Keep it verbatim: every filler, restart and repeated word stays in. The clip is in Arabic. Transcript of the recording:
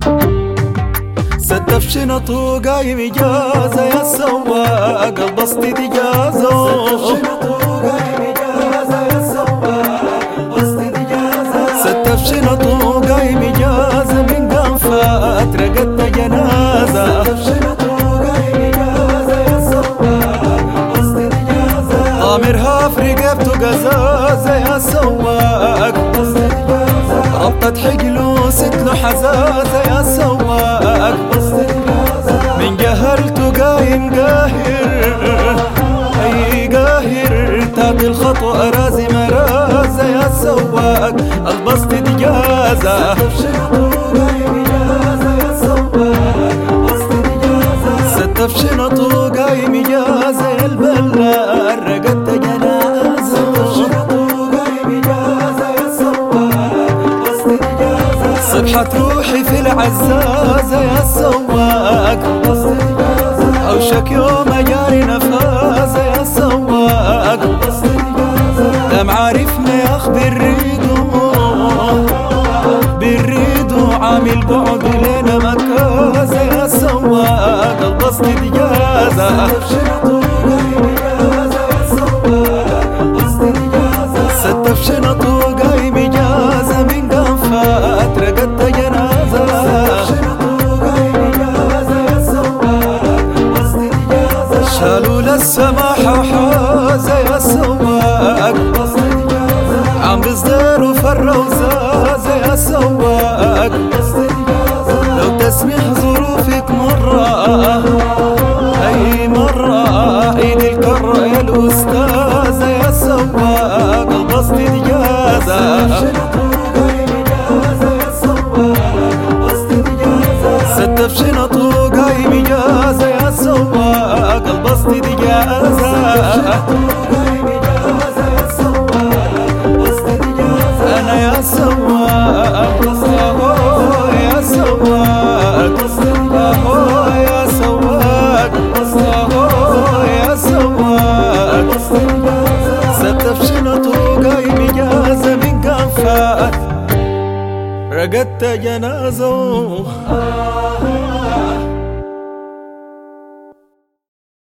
ستف شنطو قايم إجازة يا سواق البسط إجازة. ستف شنطو قايم إجازة من قام فات رقدت جنازة. ضامرها في رقبته قزازة يا سواق ربطت حجله ستله حزازة يا سواق من جهلته قايم قاهر أي قاهر تابي الخطوة رازي مرازة يا سواق البسط إجازة. ستف شنطه قايم إجازة يا البلار رقدت جنازة. صبحت روحي في العزازة يا سواق أوشك يوم أجاري نفازة يا سواق دم عارفنا يا أخ بالريدو بالريدو عامل بعد لنا مكازة يا سواق البسط إجازة. ستف شنطه قايم إجازة من قام فات رقدت جنازة. شالوا للسماحة حازة يا سواق عم بصدر وفروا زازة يا سواق لو تسمح ظروفك مرة أي مرة عيد الكرة يا الأستاذة يا سواق البسط إجازة. ستف شنطه قايم إجازة يا سواق البسط إجازة. أنا يا سواق يا سواق يا سواق يا سواق ستف شنطه قايم إجازة من قام فات رقدت جنازة.